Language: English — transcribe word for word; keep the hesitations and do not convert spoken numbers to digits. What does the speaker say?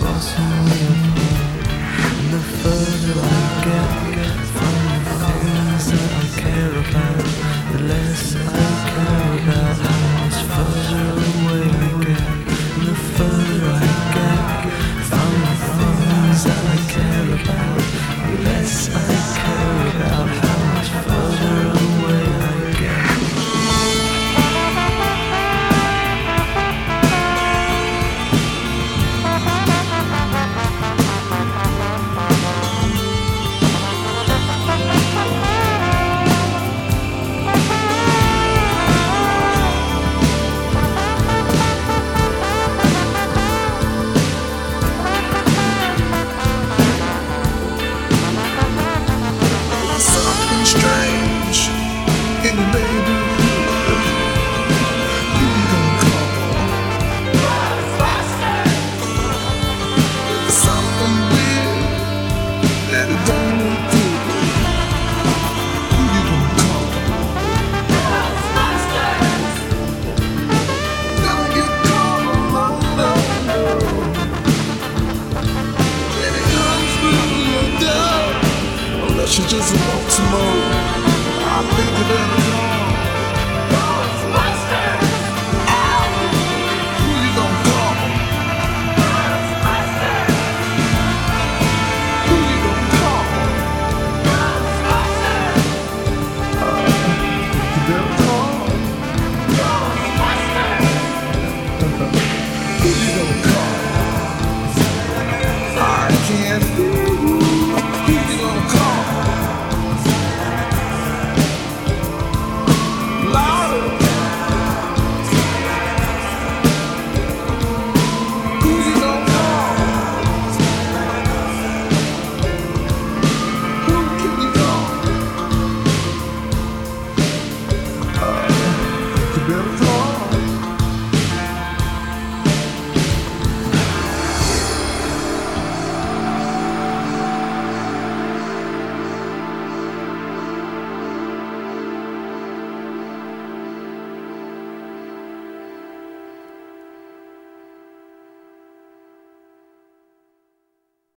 The further I get from the things that I care about, the less I care about how much further away I get. The further I get from the things that I care about, the less I care about how much further away I get. Strange in the neighborhood. Who you gonna call? There's something weird that it don't look good. Who you gonna call? Never get caught alone, no, no. When it comes to your dog, unless you just want tomorrow.